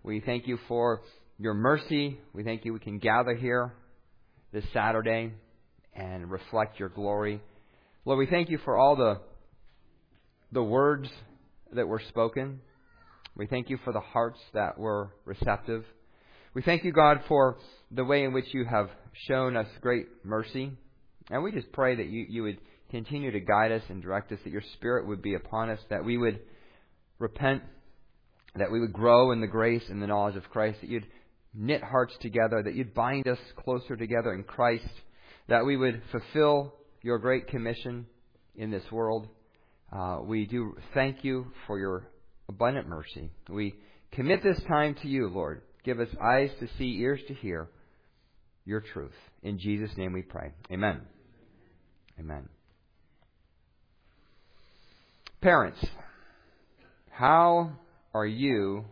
We thank you for your mercy. We thank you we can gather here this Saturday and reflect your glory. Lord, we thank you for all the words that were spoken. We thank you for the hearts that were receptive. We thank you, God, for the way in which you have shown us great mercy. And we just pray that you would continue to guide us and direct us, that your Spirit would be upon us, that we would repent, that we would grow in the grace and the knowledge of Christ, that you'd knit hearts together, that you'd bind us closer together in Christ, that we would fulfill your great commission in this world. We do thank you for your abundant mercy. We commit this time to you, Lord. Give us eyes to see, ears to hear your truth. In Jesus' name we pray. Amen. Amen. Parents, how are you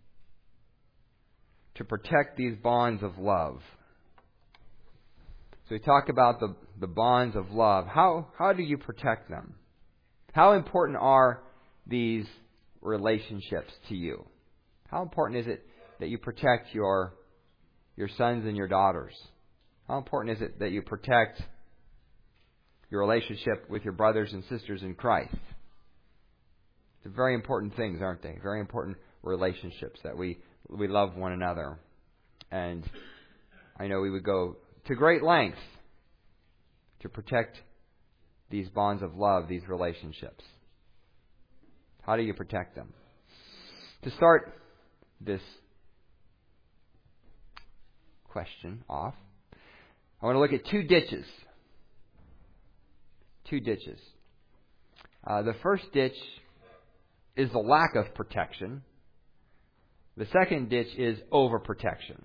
to protect these bonds of love? So we talk about the bonds of love. How do you protect them? How important are these relationships to you? How important is it that you protect your sons and your daughters? How important is it that you protect your relationship with your brothers and sisters in Christ? They're very important things, aren't they? Very important relationships, that we love one another. And I know we would go to great lengths to protect these bonds of love, these relationships. How do you protect them? To start this question off, I want to look at two ditches. Two ditches. The first ditch is the lack of protection. The second ditch is overprotection.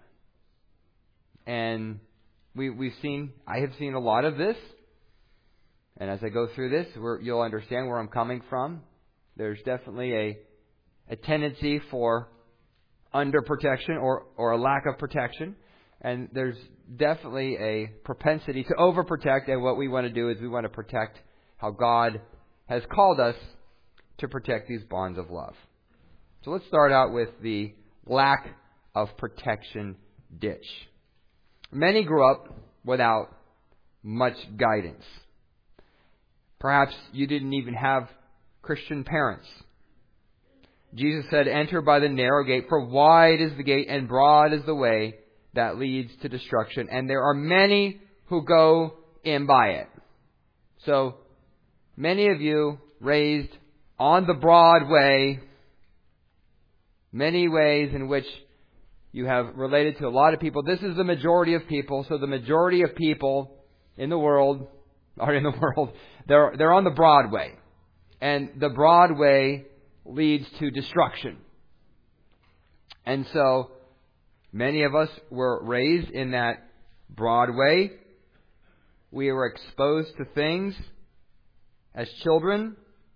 And I have seen a lot of this. And as I go through this, you'll understand where I'm coming from. There's definitely a tendency for underprotection or a lack of protection. And there's definitely a propensity to overprotect. And what we want to do is we want to protect how God has called us to protect these bonds of love. So let's start out with the lack of protection ditch. Many grew up without much guidance. Perhaps you didn't even have Christian parents. Jesus said, "Enter by the narrow gate, for wide is the gate and broad is the way that leads to destruction, and there are many who go in by it." So, many of you raised on the broad way, many ways in which you have related to a lot of people. This is the majority of people. So the majority of people in the world, they're on the broad way. And the broad way leads to destruction. And so many of us were raised in that broad way. We were exposed to things as children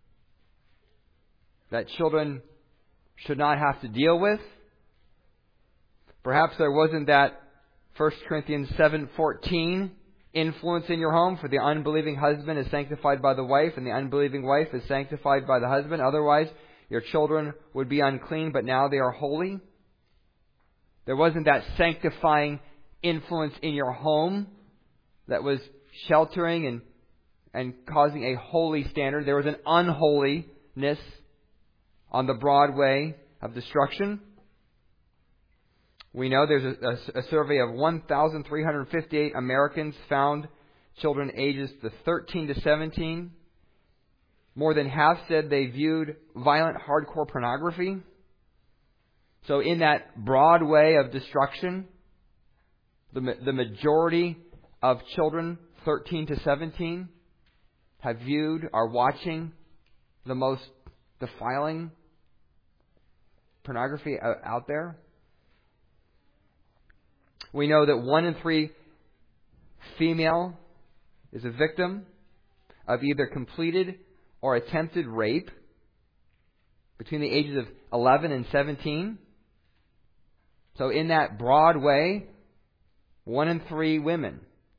that children should not have to deal with. Perhaps there wasn't that 1 Corinthians 7:14 influence in your home, for the unbelieving husband is sanctified by the wife, and the unbelieving wife is sanctified by the husband. Otherwise, your children would be unclean, but now they are holy. There wasn't that sanctifying influence in your home that was sheltering and causing a holy standard. There was an unholiness on the broad way of destruction. We know there's a survey of 1,358 Americans found children ages 13 to 17. More than half said they viewed violent, hardcore pornography. So in that broad way of destruction, the majority of children 13 to 17 have viewed, are watching the most defiling pornography out there. We know that 1 in 3 female is a victim of either completed or attempted rape between the ages of 11 and 17. So in that broad way, 1 in 3 women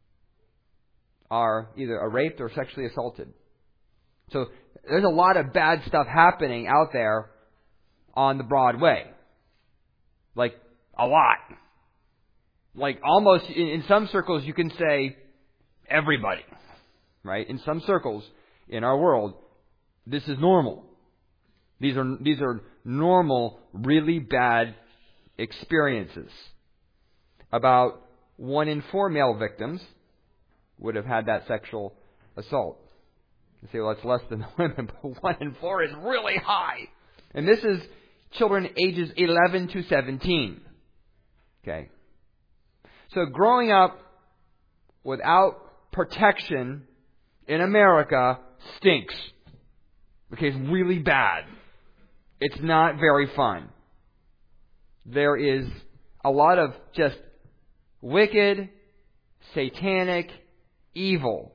are either raped or sexually assaulted. So there's a lot of bad stuff happening out there on the broad way. Like, a lot. Like, almost, in some circles, you can say everybody. Right? In some circles in our world, this is normal. These are normal, really bad experiences. About 1 in 4 male victims would have had that sexual assault. You say, well, that's less than the women, but 1 in 4 is really high. And this is children ages 11 to 17. Okay. So growing up without protection in America stinks. Okay, it's really bad. It's not very fun. There is a lot of just wicked, satanic evil.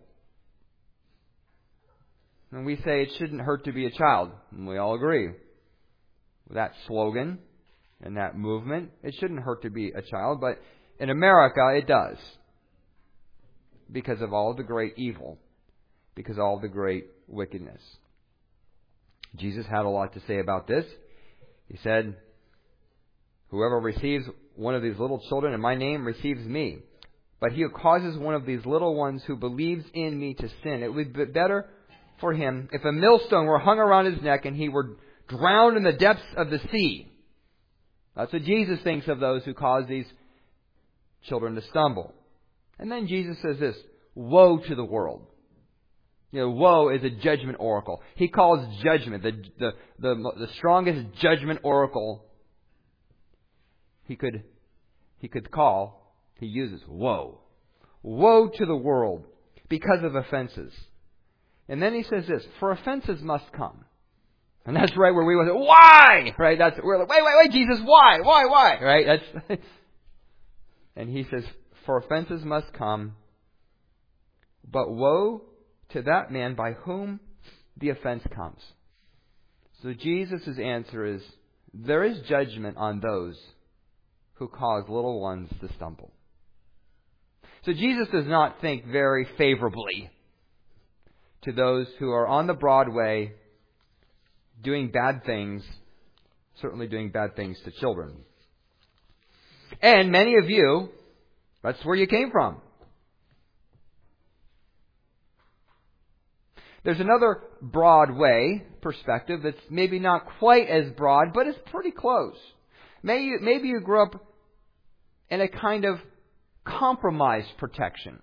And we say it shouldn't hurt to be a child. And we all agree with that slogan and that movement. It shouldn't hurt to be a child, but in America it does. Because of all the great evil. Because of all the great wickedness. Jesus had a lot to say about this. He said, whoever receives one of these little children in my name receives me. But he who causes one of these little ones who believes in me to sin, it would be better for him if a millstone were hung around his neck and he were drowned in the depths of the sea. That's what Jesus thinks of those who cause these children to stumble. And then Jesus says this, woe to the world. You know, woe is a judgment oracle. He calls judgment the strongest judgment oracle he could call. He uses woe. Woe to the world because of offenses. And then he says this, for offenses must come. And that's right where we would say, why? Right? We're like, wait, Jesus, why? Why? Right? And he says, for offenses must come, but woe to that man by whom the offense comes. So Jesus' answer is, there is judgment on those who cause little ones to stumble. So Jesus does not think very favorably to those who are on the broad way doing bad things, certainly doing bad things to children. And many of you, that's where you came from. There's another Broadway perspective that's maybe not quite as broad, but it's pretty close. Maybe you grew up in a kind of compromised protection.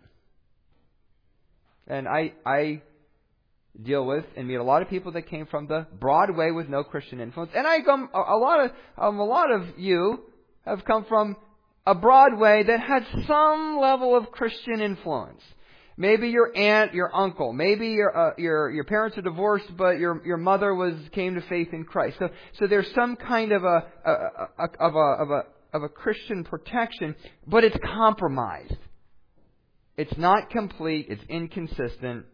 And I deal with and meet a lot of people that came from the Broadway with no Christian influence. And a lot of you have come from a Broadway that had some level of Christian influence. Maybe your aunt, your uncle, maybe your parents are divorced, but your mother came to faith in Christ. So there's some kind of a Christian protection, but it's compromised. It's not complete. It's inconsistent.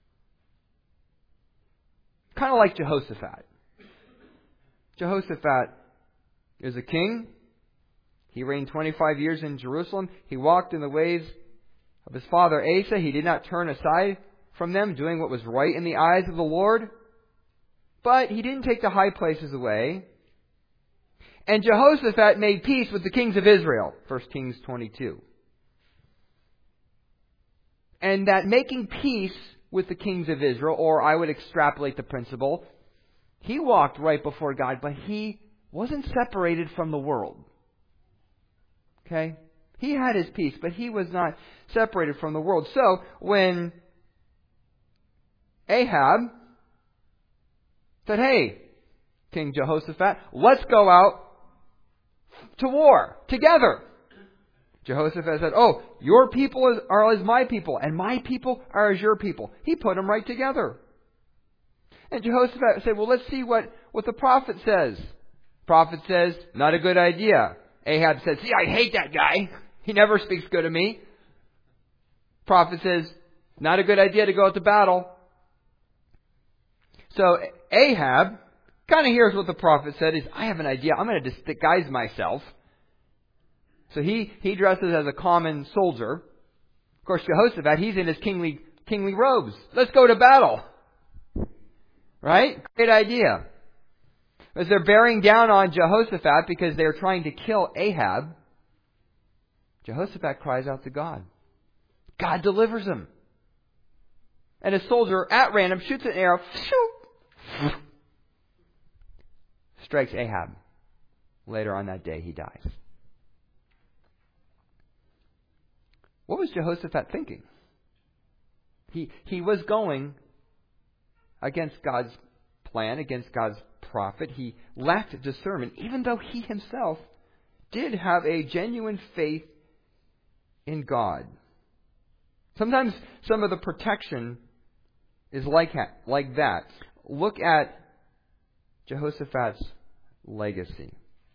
Kind of like Jehoshaphat. Jehoshaphat is a king. He reigned 25 years in Jerusalem. He walked in the ways of his father Asa. He did not turn aside from them, doing what was right in the eyes of the Lord. But he didn't take the high places away. And Jehoshaphat made peace with the kings of Israel. 1 Kings 22. And that making peace with the kings of Israel, or I would extrapolate the principle, he walked right before God, but he wasn't separated from the world. Okay? He had his peace, but he was not separated from the world. So, when Ahab said, hey, King Jehoshaphat, let's go out to war together. Jehoshaphat said, oh, your people are as my people, and my people are as your people. He put them right together. And Jehoshaphat said, well, let's see what the prophet says. The prophet says, not a good idea. Ahab said, see, I hate that guy. He never speaks good of me. Prophet says, not a good idea to go out to battle. So Ahab kind of hears what the prophet said. I have an idea. I'm going to disguise myself. So he dresses as a common soldier. Of course, Jehoshaphat, he's in his kingly robes. Let's go to battle. Right? Great idea. As they're bearing down on Jehoshaphat because they're trying to kill Ahab, Jehoshaphat cries out to God. God delivers him. And a soldier at random shoots an arrow, strikes Ahab. Later on that day, he dies. What was Jehoshaphat thinking? He was going against God's plan, against God's prophet. He lacked discernment, even though he himself did have a genuine faith in God. Sometimes some of the protection is like that. Look at Jehoshaphat's legacy.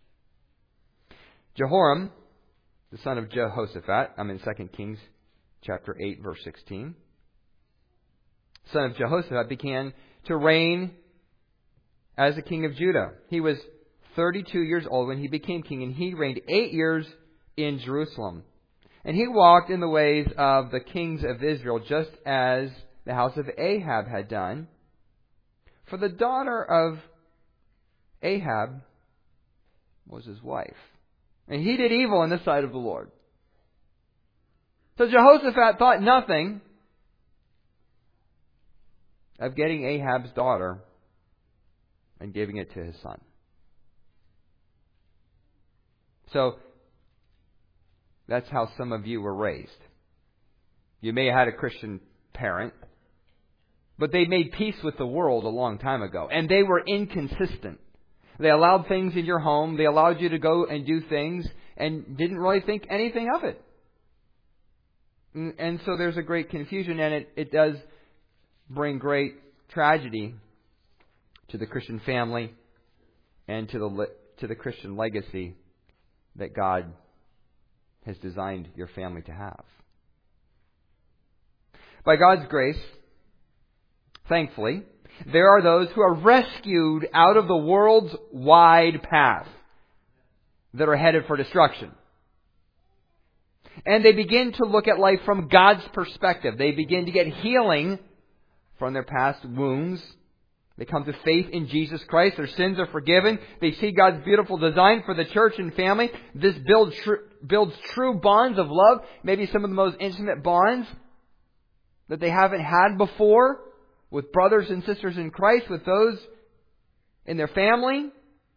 Jehoram, the son of Jehoshaphat, I'm in 2 Kings chapter 8, verse 16. Son of Jehoshaphat began to reign as the king of Judah. He was 32 years old when he became king, and he reigned 8 years in Jerusalem. And he walked in the ways of the kings of Israel, just as the house of Ahab had done. For the daughter of Ahab was his wife. And he did evil in the sight of the Lord. So Jehoshaphat thought nothing of getting Ahab's daughter and giving it to his son. So that's how some of you were raised. You may have had a Christian parent, but they made peace with the world a long time ago, and they were inconsistent. They allowed things in your home, they allowed you to go and do things, and didn't really think anything of it. And so there's a great confusion, and it does bring great tragedy to the Christian family and to the Christian legacy that God has designed your family to have. By God's grace, thankfully, there are those who are rescued out of the world's wide path that are headed for destruction. And they begin to look at life from God's perspective. They begin to get healing from their past wounds. They come to faith in Jesus Christ. Their sins are forgiven. They see God's beautiful design for the church and family. This builds true bonds of love, maybe some of the most intimate bonds that they haven't had before with brothers and sisters in Christ, with those in their family.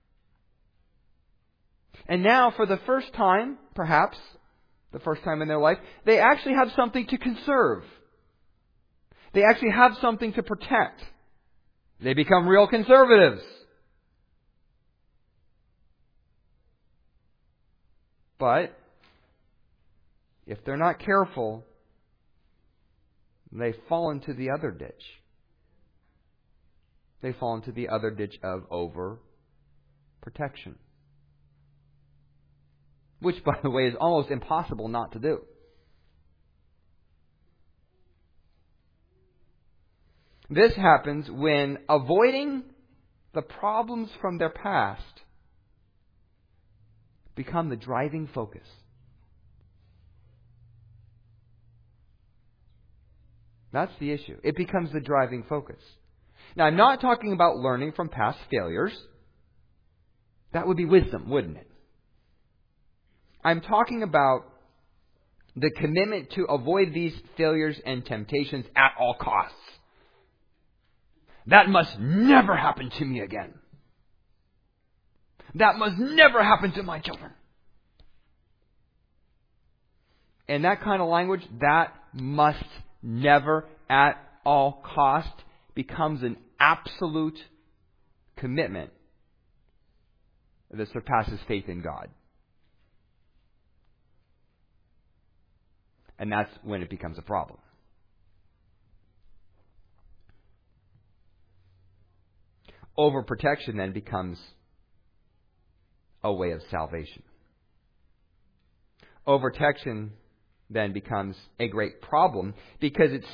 And now, for the first time, perhaps the first time in their life, they actually have something to conserve. They actually have something to protect. They become real conservatives. But if they're not careful, they fall into the other ditch. They fall into the other ditch of overprotection. Which, by the way, is almost impossible not to do. This happens when avoiding the problems from their past become the driving focus. That's the issue. It becomes the driving focus. Now, I'm not talking about learning from past failures. That would be wisdom, wouldn't it? I'm talking about the commitment to avoid these failures and temptations at all costs. That must never happen to me again. That must never happen to my children. And that kind of language, that must never at all cost, becomes an absolute commitment that surpasses faith in God. And that's when it becomes a problem. Overprotection then becomes a way of salvation. Overprotection then becomes a great problem because it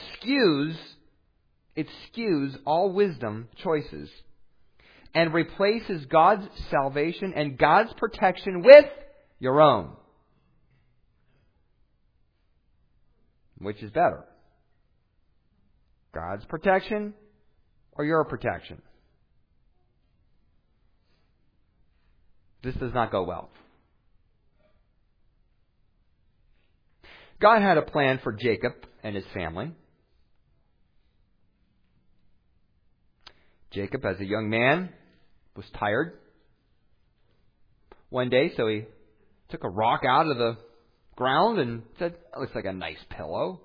skews all wisdom choices and replaces God's salvation and God's protection with your own. Which is better? God's protection or your protection? This does not go well. God had a plan for Jacob and his family. Jacob, as a young man, was tired one day, so he took a rock out of the ground and said, "That looks like a nice pillow.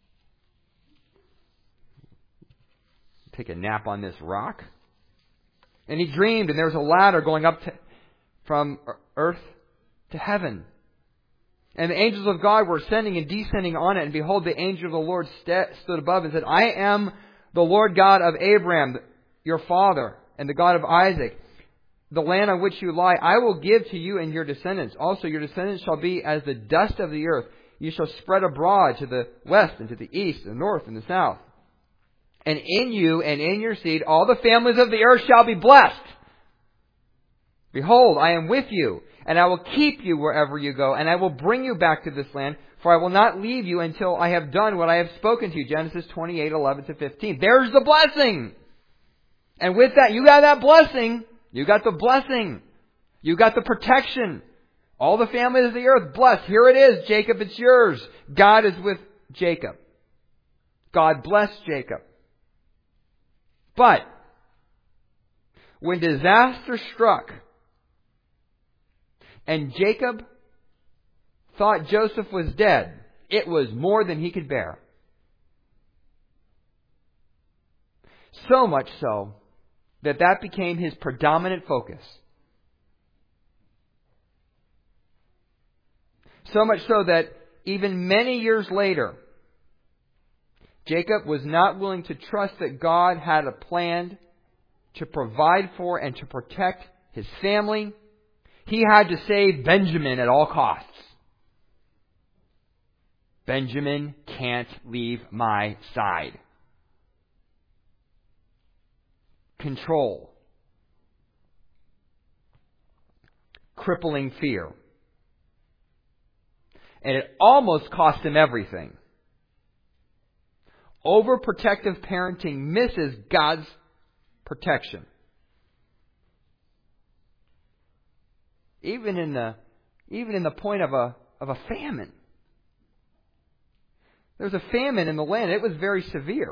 Take a nap on this rock." And he dreamed, and there was a ladder going up from earth to heaven. And the angels of God were ascending and descending on it. And behold, the angel of the Lord stood above and said, "I am the Lord God of Abraham, your father, and the God of Isaac. The land on which you lie, I will give to you and your descendants. Also, your descendants shall be as the dust of the earth. You shall spread abroad to the west and to the east, the north and the south. And in you and in your seed, all the families of the earth shall be blessed. Behold, I am with you, and I will keep you wherever you go, and I will bring you back to this land, for I will not leave you until I have done what I have spoken to you." Genesis 28:11-15. There's the blessing. And with that, you got that blessing. You got the blessing. You got the protection. All the families of the earth blessed. Here it is, Jacob, it's yours. God is with Jacob. God blessed Jacob. But when disaster struck, and Jacob thought Joseph was dead, it was more than he could bear. So much so that became his predominant focus. So much so that even many years later, Jacob was not willing to trust that God had a plan to provide for and to protect his family. He had to save Benjamin at all costs. Benjamin can't leave my side. Control. Crippling fear. And it almost cost him everything. Overprotective parenting misses God's protection. Even in the point of a famine. There was a famine in the land. It was very severe.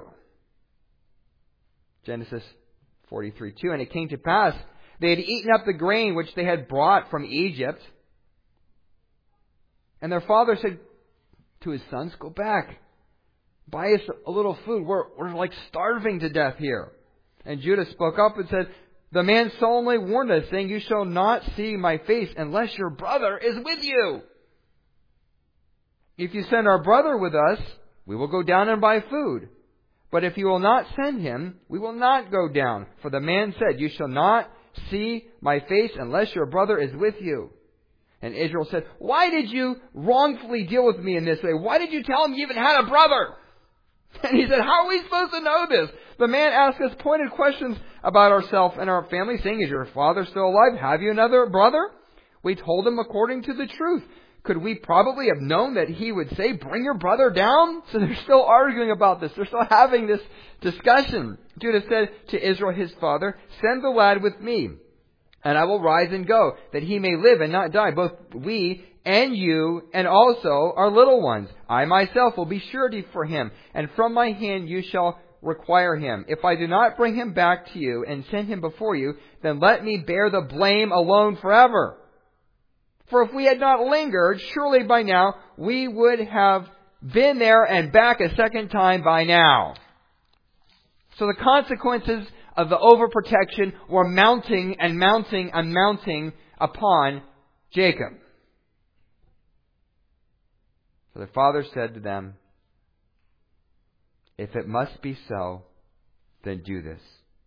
Genesis 43:2. And it came to pass, they had eaten up the grain which they had brought from Egypt. And their father said to his sons, "Go back. Buy us a little food. We're like starving to death here." And Judah spoke up and said, "The man solemnly warned us, saying, 'You shall not see my face unless your brother is with you. If you send our brother with us, we will go down and buy food. But if you will not send him, we will not go down.' For the man said, 'You shall not see my face unless your brother is with you.' And Israel said, 'Why did you wrongfully deal with me in this way? Why did you tell him you even had a brother?' And he said, 'How are we supposed to know this? The man asked us pointed questions about ourselves and our family, saying, "Is your father still alive? Have you another brother?" We told him according to the truth. Could we probably have known that he would say, 'Bring your brother down'?" So they're still arguing about this. They're still having this discussion. Judah said to Israel, his father, "Send the lad with me, and I will rise and go, that he may live and not die, both we and you, and also our little ones. I myself will be surety for him, and from my hand you shall require him. If I do not bring him back to you and send him before you, then let me bear the blame alone forever. For if we had not lingered, surely by now we would have been there and back a second time by now." So the consequences of the overprotection were mounting and mounting and mounting upon Jacob. So their father said to them, "If it must be so, then do this.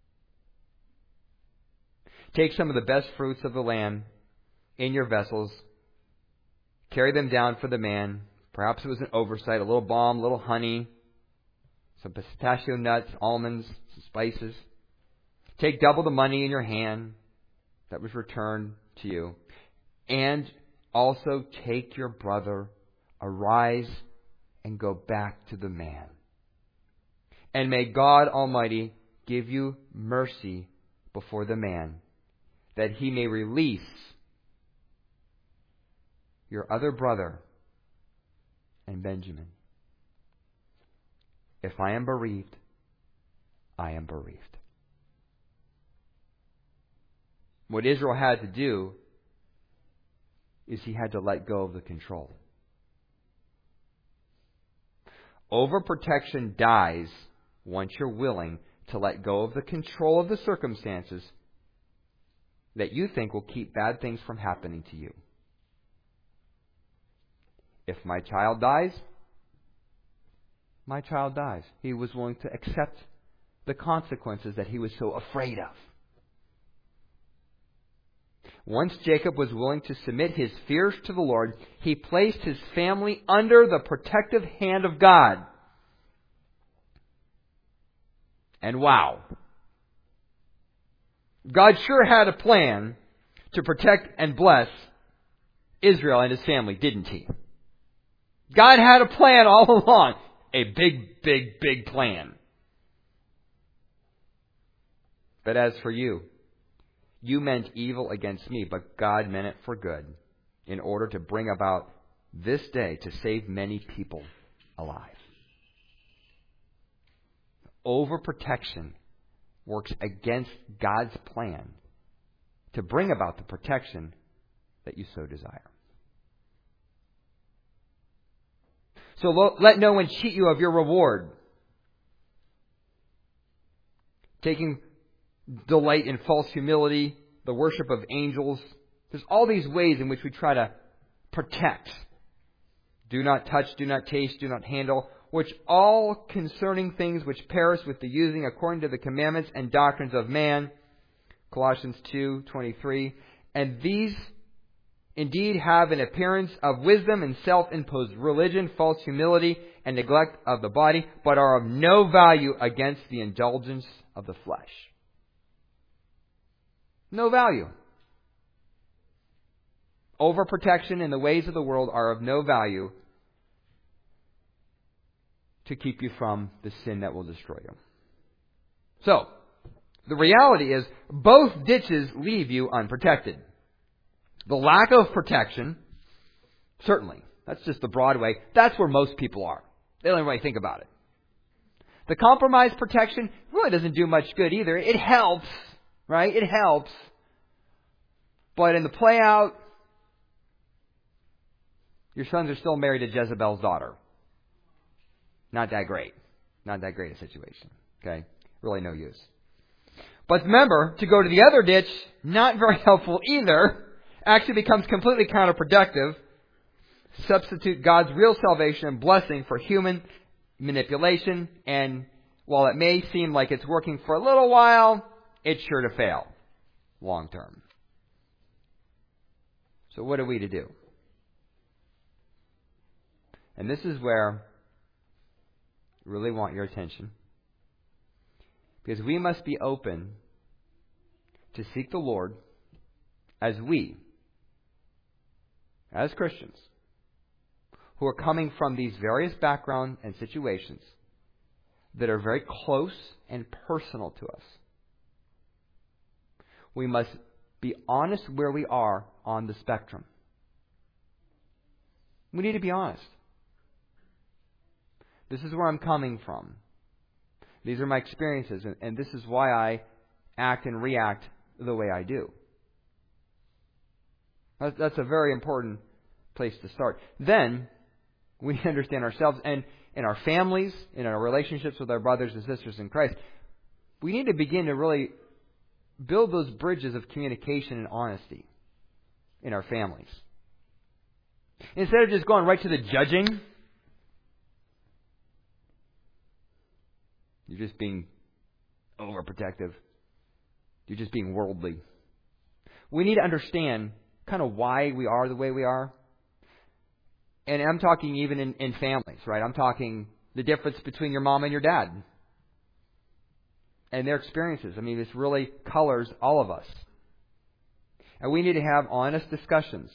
Take some of the best fruits of the land in your vessels. Carry them down for the man." Perhaps it was an oversight, a little balm, a little honey, some pistachio nuts, almonds, some spices. "Take double the money in your hand that was returned to you. And also take your brother, arise and go back to the man. And may God Almighty give you mercy before the man, that he may release your other brother, and Benjamin. If I am bereaved, I am bereaved. What Israel had to do is he had to let go of the control. Overprotection dies once you're willing to let go of the control of the circumstances that you think will keep bad things from happening to you. If my child dies, my child dies. He was willing to accept the consequences that he was so afraid of. Once Jacob was willing to submit his fears to the Lord, he placed his family under the protective hand of God. And wow, God sure had a plan to protect and bless Israel and his family, didn't he? God had a plan all along. A big, big, big plan. But as for you, you meant evil against me, but God meant it for good, in order to bring about this day to save many people alive. Overprotection works against God's plan to bring about the protection that you so desire. So let no one cheat you of your reward, taking delight in false humility, the worship of angels. There's all these ways in which we try to protect. Do not touch, do not taste, do not handle, which all concerning things which perish with the using according to the commandments and doctrines of man. Colossians 2:23. And these indeed have an appearance of wisdom and self-imposed religion, false humility, and neglect of the body, but are of no value against the indulgence of the flesh. No value. Overprotection in the ways of the world are of no value to keep you from the sin that will destroy you. So, the reality is, both ditches leave you unprotected. The lack of protection, certainly, that's just the broad way. That's where most people are. They don't really think about it. The compromised protection really doesn't do much good either. It helps, right? It helps. But in the play out, your sons are still married to Jezebel's daughter. Not that great. Not that great a situation. Okay? Really no use. But remember, to go to the other ditch, not very helpful either. Actually becomes completely counterproductive. Substitute God's real salvation and blessing for human manipulation. And while it may seem like it's working for a little while, it's sure to fail long term. So what are we to do? And this is where I really want your attention. Because we must be open to seek the Lord as Christians, who are coming from these various backgrounds and situations that are very close and personal to us. We must be honest where we are on the spectrum. We need to be honest. This is where I'm coming from. These are my experiences, and this is why I act and react the way I do. That's a very important place to start. Then, we understand ourselves and in our families, in our relationships with our brothers and sisters in Christ. We need to begin to really build those bridges of communication and honesty in our families. Instead of just going right to the judging, you're just being overprotective. You're just being worldly. We need to understand kind of why we are the way we are. And I'm talking even in families, right? I'm talking the difference between your mom and your dad and their experiences. I mean, this really colors all of us. And we need to have honest discussions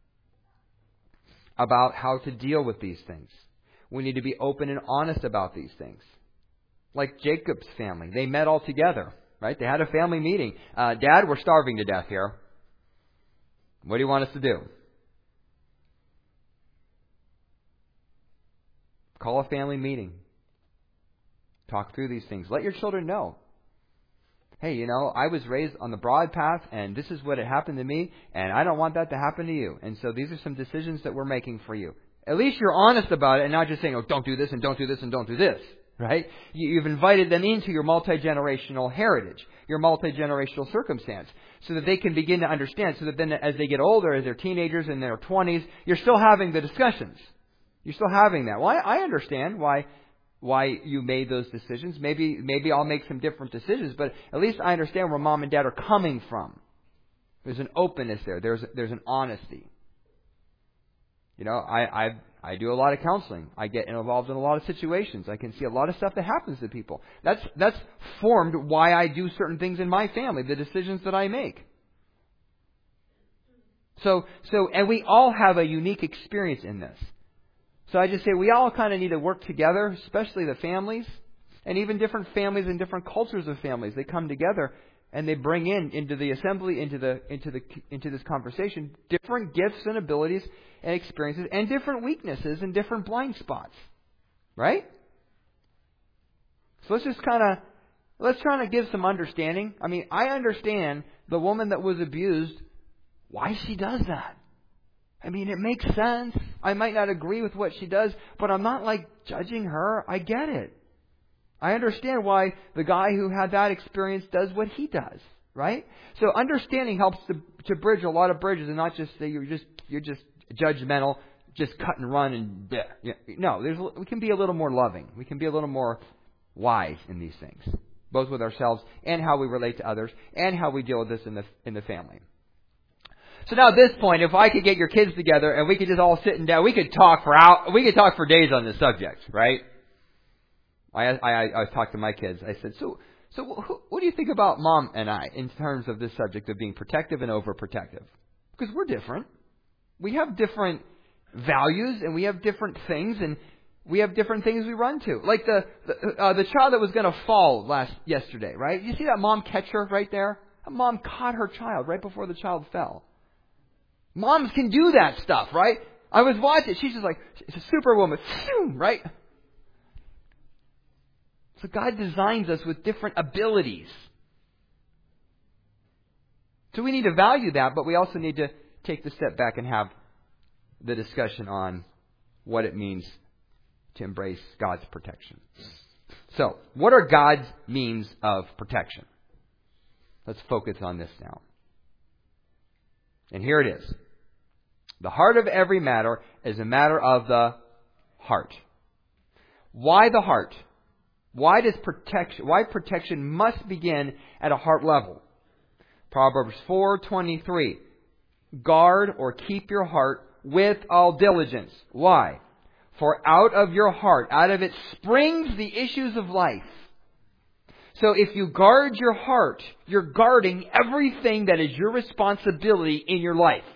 about how to deal with these things. We need to be open and honest about these things. Like Jacob's family. They met all together, right? They had a family meeting. Dad, we're starving to death here. What do you want us to do? Call a family meeting. Talk through these things. Let your children know. Hey, I was raised on the broad path, and this is what had happened to me, and I don't want that to happen to you. And so these are some decisions that we're making for you. At least you're honest about it and not just saying, don't do this and don't do this and don't do this. Right? You've invited them into your multi-generational heritage, your multi-generational circumstance, so that they can begin to understand, so that then as they get older, as they're teenagers in their 20s, you're still having the discussions. You're still having that. Well, I understand why you made those decisions. Maybe I'll make some different decisions, but at least I understand where mom and dad are coming from. There's an openness there. There's an honesty. I do a lot of counseling. I get involved in a lot of situations. I can see a lot of stuff that happens to people. That's formed why I do certain things in my family, the decisions that I make. So and we all have a unique experience in this. So I just say we all kind of need to work together, especially the families, and even different families and different cultures of families. They come together and they bring into the assembly, into this conversation, different gifts and abilities and experiences, and different weaknesses and different blind spots, right? So let's try to give some understanding. I mean, I understand the woman that was abused, why she does that. I mean, it makes sense. I might not agree with what she does, but I'm not judging her. I get it. I understand why the guy who had that experience does what he does, right? So understanding helps to bridge a lot of bridges, and not just say you're just judgmental, just cut and run and no. We can be a little more loving. We can be a little more wise in these things, both with ourselves and how we relate to others, and how we deal with this in the family. So now at this point, if I could get your kids together and we could just all sit down, we could talk for days on this subject, right? I talked to my kids. I said, so what do you think about Mom and I in terms of this subject of being protective and overprotective? Because we're different. We have different values, and we have different things, and we have different things we run to. Like the child that was going to fall yesterday, right? You see that mom catch her right there? That mom caught her child right before the child fell. Moms can do that stuff, right? I was watching. She's just it's a superwoman, right? So God designs us with different abilities. So we need to value that, but we also need to take the step back and have the discussion on what it means to embrace God's protection. So, what are God's means of protection? Let's focus on this now. And here it is. The heart of every matter is a matter of the heart. Why the heart? Why protection must begin at a heart level? Proverbs 4:23. Guard or keep your heart with all diligence. Why? For out of your heart, out of it springs the issues of life. So if you guard your heart, you're guarding everything that is your responsibility in your life.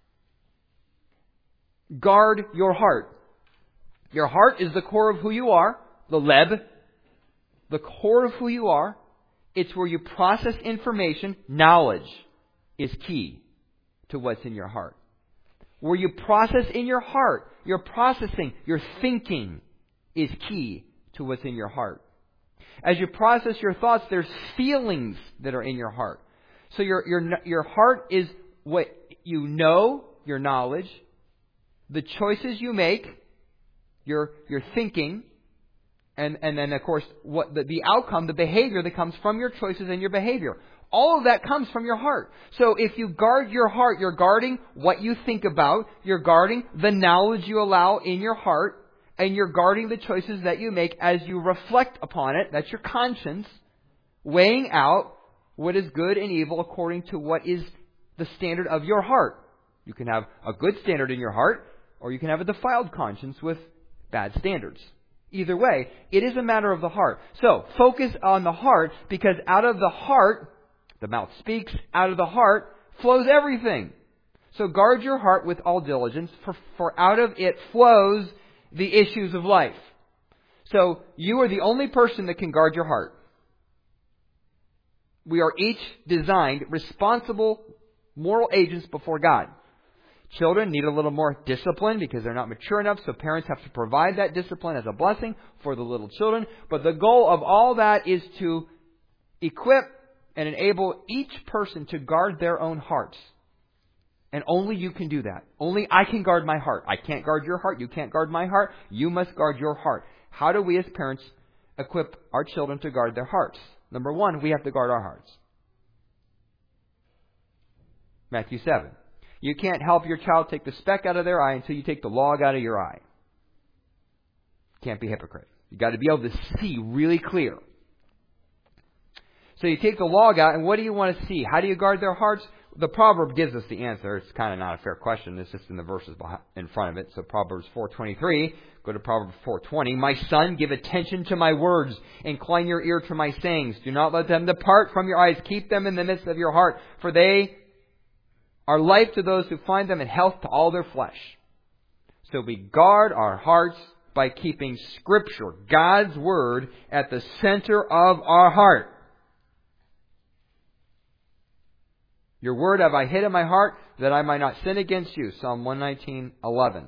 Guard your heart. Your heart is the core of who you are, the leb, the core of who you are. It's where you process information. Knowledge is key to what's in your heart. Where you process in your heart, your processing, your thinking is key to what's in your heart. As you process your thoughts, there's feelings that are in your heart. So your heart is what you know, your knowledge, the choices you make, your thinking, and then of course what the outcome, the behavior that comes from your choices and your behavior. All of that comes from your heart. So if you guard your heart, you're guarding what you think about, you're guarding the knowledge you allow in your heart, and you're guarding the choices that you make as you reflect upon it. That's your conscience, weighing out what is good and evil according to what is the standard of your heart. You can have a good standard in your heart, or you can have a defiled conscience with bad standards. Either way, it is a matter of the heart. So, focus on the heart, because out of the heart, the mouth speaks, out of the heart flows everything. So guard your heart with all diligence, for out of it flows the issues of life. So you are the only person that can guard your heart. We are each designed responsible moral agents before God Children need a little more discipline because they're not mature enough, so parents have to provide that discipline as a blessing for the little children. But the goal of all that is to equip and enable each person to guard their own hearts. And only you can do that. Only I can guard my heart. I can't guard your heart. You can't guard my heart. You must guard your heart. How do we as parents equip our children to guard their hearts? Number one, we have to guard our hearts. Matthew 7. You can't help your child take the speck out of their eye until you take the log out of your eye. Can't be a hypocrite. You've got to be able to see really clear. So you take the log out, and what do you want to see? How do you guard their hearts? The proverb gives us the answer. It's kind of not a fair question. It's just in the verses in front of it. So Proverbs 4:23. Go to Proverbs 4:20. My son, give attention to my words. Incline your ear to my sayings. Do not let them depart from your eyes. Keep them in the midst of your heart. For they are life to those who find them and health to all their flesh. So we guard our hearts by keeping Scripture, God's Word, at the center of our heart. Your word have I hid in my heart, that I might not sin against you. Psalm 119:11.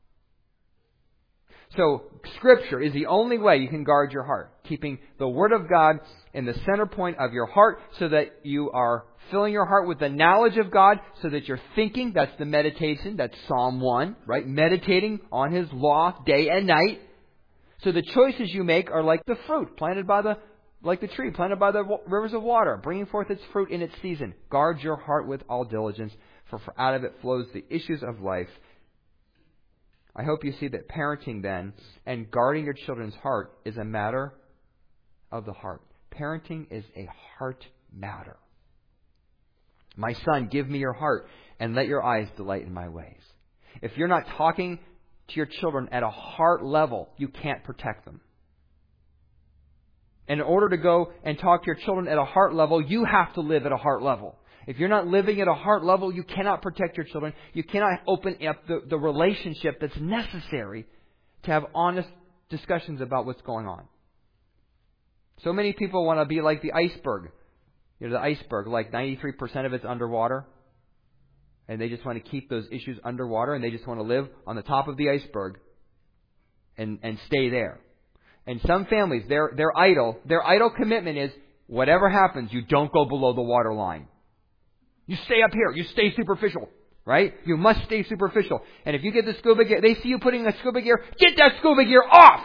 So, Scripture is the only way you can guard your heart. Keeping the Word of God in the center point of your heart so that you are filling your heart with the knowledge of God so that you're thinking. That's the meditation. That's Psalm 1, right? Meditating on His law day and night. So the choices you make are like the fruit planted by like the tree planted by the rivers of water, bringing forth its fruit in its season. Guard your heart with all diligence, for out of it flows the issues of life. I hope you see that parenting then and guarding your children's heart is a matter of the heart. Parenting is a heart matter. My son, give me your heart and let your eyes delight in my ways. If you're not talking to your children at a heart level, you can't protect them. And in order to go and talk to your children at a heart level, you have to live at a heart level. If you're not living at a heart level, you cannot protect your children. You cannot open up the relationship that's necessary to have honest discussions about what's going on. So many people want to be like the iceberg. You know, the iceberg, like 93% of it's underwater. And they just want to keep those issues underwater, and they just want to live on the top of the iceberg and stay there. And some families, their idol commitment is whatever happens, you don't go below the water line. You stay up here. You stay superficial, right? You must stay superficial. And if you get the scuba gear, they see you putting a scuba gear, get that scuba gear off!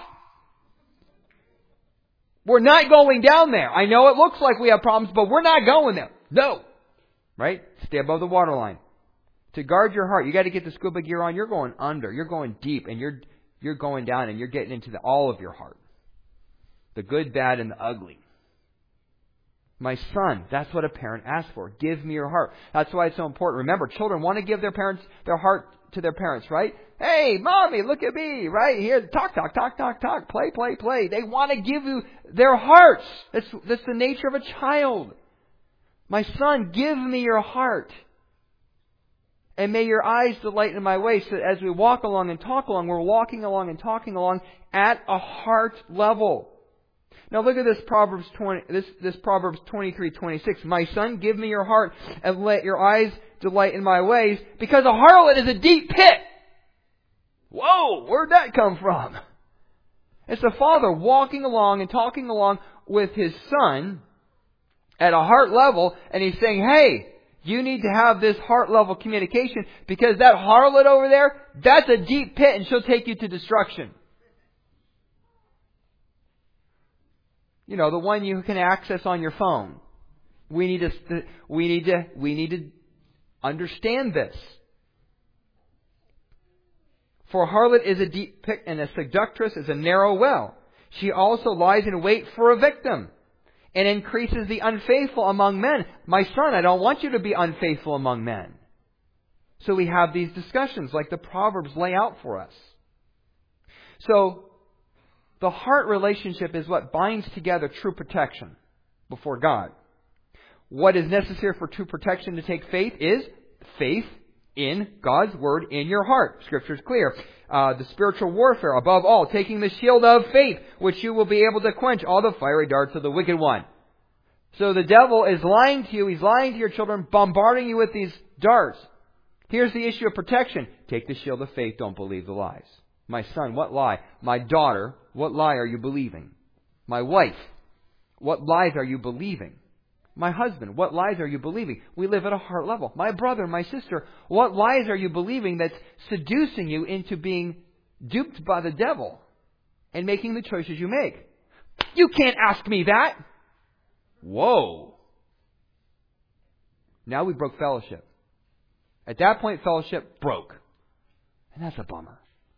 We're not going down there. I know it looks like we have problems, but we're not going there. No. Right? Stay above the water line. To guard your heart, you got to get the scuba gear on. You're going under. You're going deep, and you're going down, and you're getting into all of your heart. The good, bad, and the ugly. My son, that's what a parent asks for. Give me your heart. That's why it's so important. Remember, children want to give their heart to their parents, right? Hey, mommy, look at me, right? Here, talk, play. They want to give you their hearts. That's the nature of a child. My son, give me your heart. And may your eyes delight in my ways. So as we walk along and talk along, we're walking along and talking along at a heart level. Now look at this Proverbs 23:26. My son, give me your heart and let your eyes delight in my ways, because a harlot is a deep pit. Whoa, where'd that come from? It's the father walking along and talking along with his son at a heart level, and he's saying, hey, you need to have this heart level communication, because that harlot over there, that's a deep pit, and she'll take you to destruction. You know, the one you can access on your phone. We need to understand this. For a harlot is a deep pit, and a seductress is a narrow well. She also lies in wait for a victim, and increases the unfaithful among men. My son, I don't want you to be unfaithful among men. So we have these discussions like the Proverbs lay out for us. So the heart relationship is what binds together true protection before God. What is necessary for true protection to take faith is faith in God's Word in your heart. Scripture is clear. The spiritual warfare, above all, taking the shield of faith, which you will be able to quench all the fiery darts of the wicked one. So the devil is lying to you. He's lying to your children, bombarding you with these darts. Here's the issue of protection. Take the shield of faith. Don't believe the lies. My son, what lie? My daughter, what lie are you believing? My wife, what lies are you believing? My husband, what lies are you believing? We live at a heart level. My brother, my sister, what lies are you believing that's seducing you into being duped by the devil and making the choices you make? You can't ask me that. Whoa. Now we broke fellowship. At that point, fellowship broke. And that's a bummer.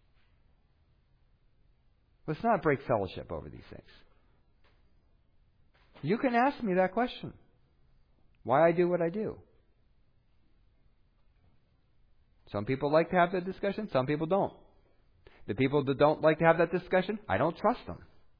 Let's not break fellowship over these things. You can ask me that question. Why I do what I do. Some people like to have that discussion. Some people don't. The people that don't like to have that discussion, I don't trust them.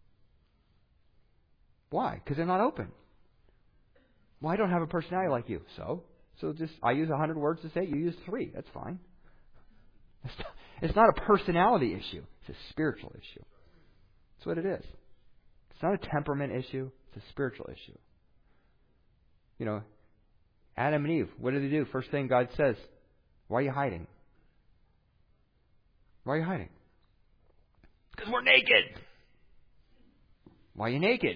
Why? Because they're not open. Well, I don't have a personality like you. So just I use 100 words to say it. You use 3. That's fine. It's not a personality issue. It's a spiritual issue. That's what it is. It's not a temperament issue. It's a spiritual issue. You know, Adam and Eve, what did they do? First thing God says, why are you hiding? Why are you hiding? Because we're naked. Why are you naked?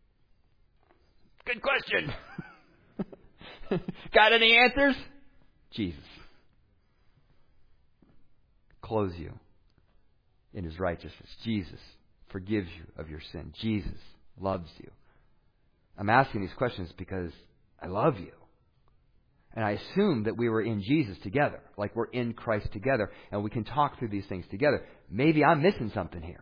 Good question. Got any answers? Jesus clothes you in His righteousness. Jesus forgives you of your sin. Jesus loves you. I'm asking these questions because I love you. And I assume that we were in Jesus together, like we're in Christ together, and we can talk through these things together. Maybe I'm missing something here.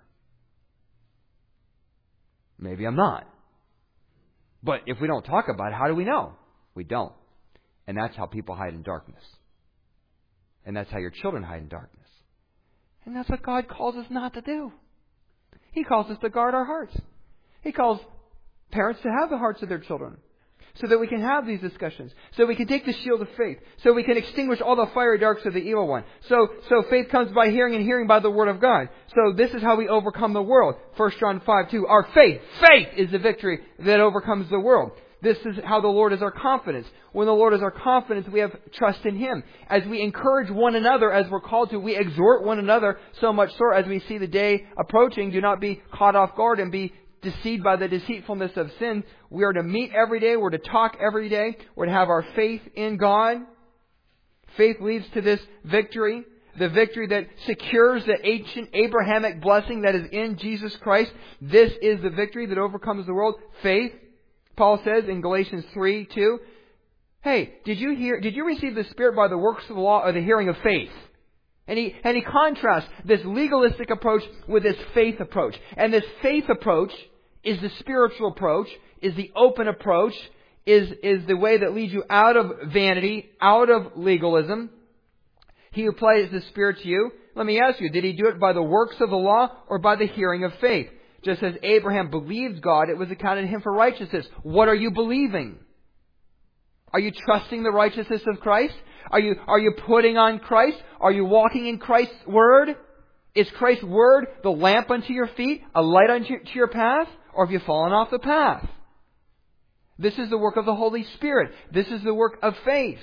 Maybe I'm not. But if we don't talk about it, how do we know? We don't. And that's how people hide in darkness. And that's how your children hide in darkness. And that's what God calls us not to do. He calls us to guard our hearts. He calls parents to have the hearts of their children, so that we can have these discussions, so we can take the shield of faith, so we can extinguish all the fiery darts of the evil one. So faith comes by hearing, and hearing by the Word of God. So this is how we overcome the world. 1 John 5:2. Our faith is the victory that overcomes the world. This is how the Lord is our confidence. When the Lord is our confidence, we have trust in Him. As we encourage one another, as we're called to, we exhort one another, so much so as we see the day approaching. Do not be caught off guard and be deceived by the deceitfulness of sin. We are to meet every day. We're to talk every day. We're to have our faith in God. Faith leads to this victory. The victory that secures the ancient Abrahamic blessing that is in Jesus Christ. This is the victory that overcomes the world. Faith. Paul says in Galatians 3:2, hey, did you receive the Spirit by the works of the law or the hearing of faith? And he contrasts this legalistic approach with this faith approach. And this faith approach is the spiritual approach, is the open approach, is the way that leads you out of vanity, out of legalism. He applies the Spirit to you. Let me ask you, did He do it by the works of the law or by the hearing of faith? Just as Abraham believed God, it was accounted to him for righteousness. What are you believing? Are you trusting the righteousness of Christ? Are you putting on Christ? Are you walking in Christ's Word? Is Christ's Word the lamp unto your feet, a light unto your path? Or have you fallen off the path? This is the work of the Holy Spirit. This is the work of faith.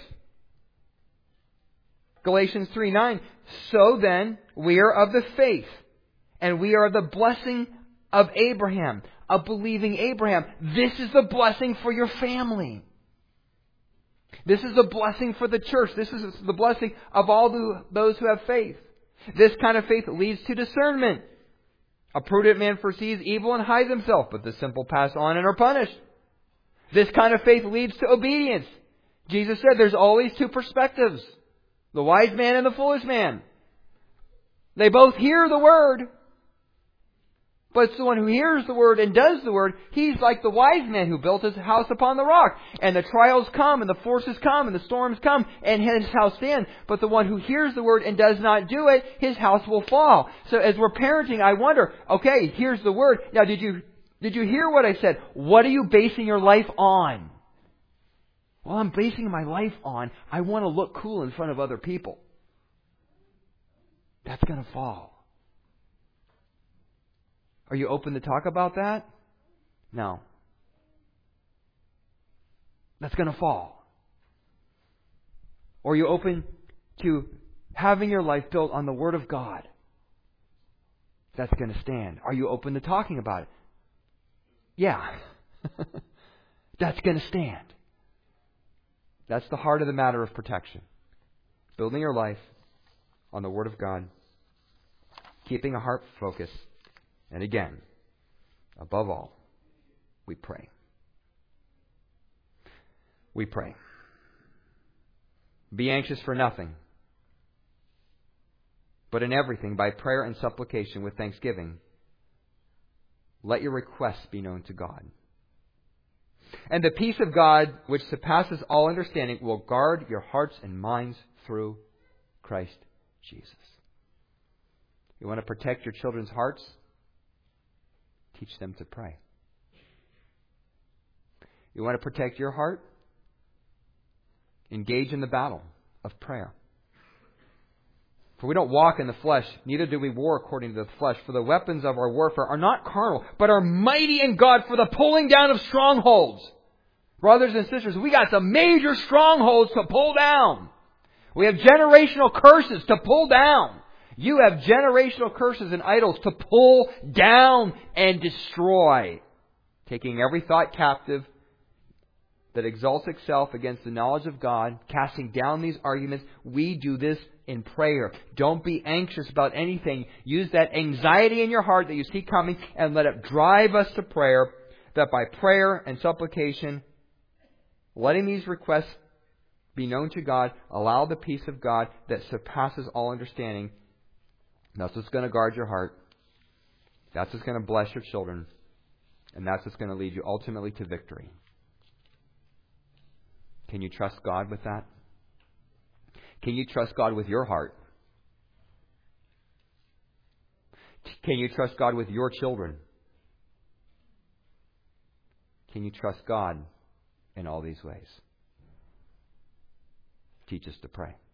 Galatians 3:9. So then, we are of the faith, and we are the blessing of Abraham, of believing Abraham. This is the blessing for your family. This is the blessing for the church. This is the blessing of all those who have faith. This kind of faith leads to discernment. A prudent man foresees evil and hides himself, but the simple pass on and are punished. This kind of faith leads to obedience. Jesus said there's always 2 perspectives. The wise man and the foolish man. They both hear the Word. But it's the one who hears the Word and does the Word. He's like the wise man who built his house upon the rock. And the trials come, and the forces come, and the storms come, and his house stands. But the one who hears the Word and does not do it, his house will fall. So as we're parenting, I wonder, okay, here's the Word. Now, did you hear what I said? What are you basing your life on? Well, I'm basing my life on, I want to look cool in front of other people. That's going to fall. Are you open to talk about that? No. That's going to fall. Or are you open to having your life built on the Word of God that's going to stand? Are you open to talking about it? Yeah. That's going to stand. That's the heart of the matter of protection. Building your life on the Word of God. Keeping a heart focus. And again, above all, we pray. We pray. Be anxious for nothing, but in everything, by prayer and supplication with thanksgiving, let your requests be known to God. And the peace of God, which surpasses all understanding, will guard your hearts and minds through Christ Jesus. You want to protect your children's hearts? Teach them to pray. You want to protect your heart? Engage in the battle of prayer. For we don't walk in the flesh, neither do we war according to the flesh. For the weapons of our warfare are not carnal, but are mighty in God for the pulling down of strongholds. Brothers and sisters, we got some major strongholds to pull down. We have generational curses to pull down. You have generational curses and idols to pull down and destroy. Taking every thought captive that exalts itself against the knowledge of God, casting down these arguments. We do this in prayer. Don't be anxious about anything. Use that anxiety in your heart that you see coming and let it drive us to prayer, that by prayer and supplication, letting these requests be known to God, allow the peace of God that surpasses all understanding. That's what's going to guard your heart. That's what's going to bless your children. And that's what's going to lead you ultimately to victory. Can you trust God with that? Can you trust God with your heart? Can you trust God with your children? Can you trust God in all these ways? Teach us to pray.